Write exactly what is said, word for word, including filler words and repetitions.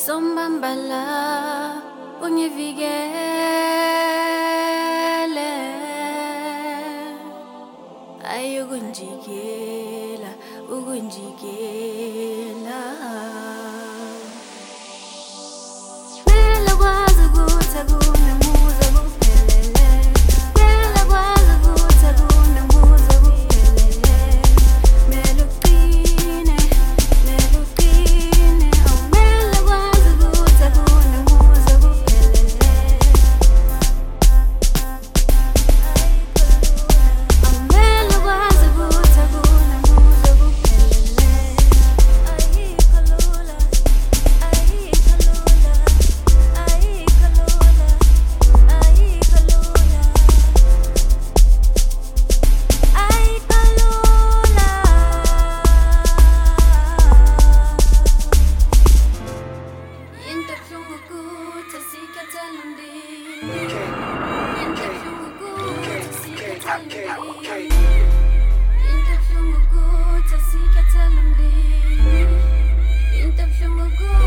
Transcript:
Sombambala ungivikele ayokunjikela ukunjikela Mela kwazi ukuthi akunamuza kuphelele Mela kwazi ukuthi akunamuza kuphelele Mela uqine Mela uqine Mela kwazi ukuthi akunamuza kuphelele Mela kwazi ukuthi akunamuza kuphelele Ayikho lula Ayikho lula Ayikho lula Ayikho lula Ayikho lula Into ebuhlungu ukuthi sikhathele umndeni Into ebuhlungu ukuthi sikhathele umndeni Into ebuhlungu ukuthi sikhathele umndeni Into ebuhlungu ukuthi